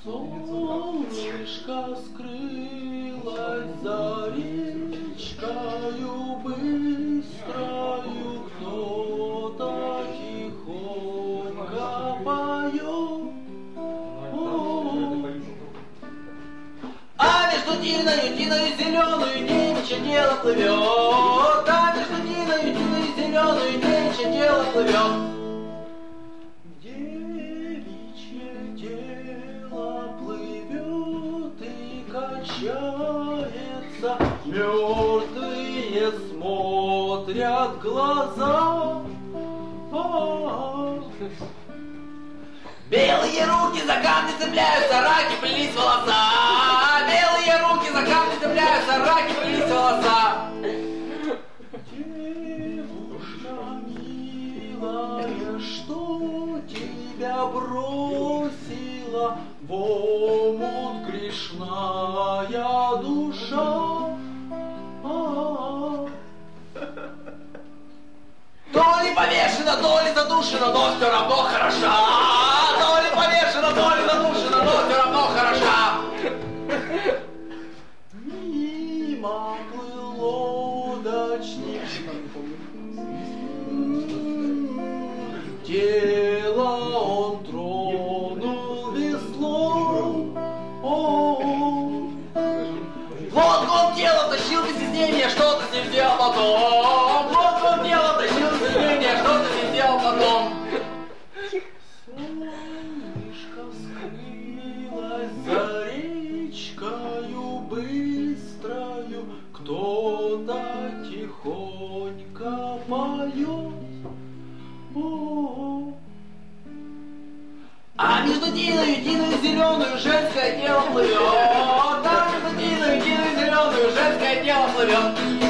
Солнышко скрылось за речкою быстрою, кто-то тихонько поет. А между тиною зеленую нече дело плывет. А между тиною зеленую нече дело плывет. Девичье дело плывет и качается, мертвые смотрят глаза. Белые руки за камни цепляются, раки плелись волоса. Белые руки за камни цепляются, раки плелись волоса. Девушка милая, что тебя бросила в омут грешная душа? То ли повешена, то ли задушена, но все равно хороша. То ли повешена, то ли задушена, но все равно хороша. Мимо плыл лодочник, тело он тронул веслом. Вот он тело тащил без стеснения, что-то с ним сделал потом. Вот он тело тащил без стеснения, что-то с ним сделал потом. Солнышко скрылось за речкою быстрою, кто-то тихонько поет. А между тиною зеленую женское тело плывет. А между тиною зеленую женское тело плывет.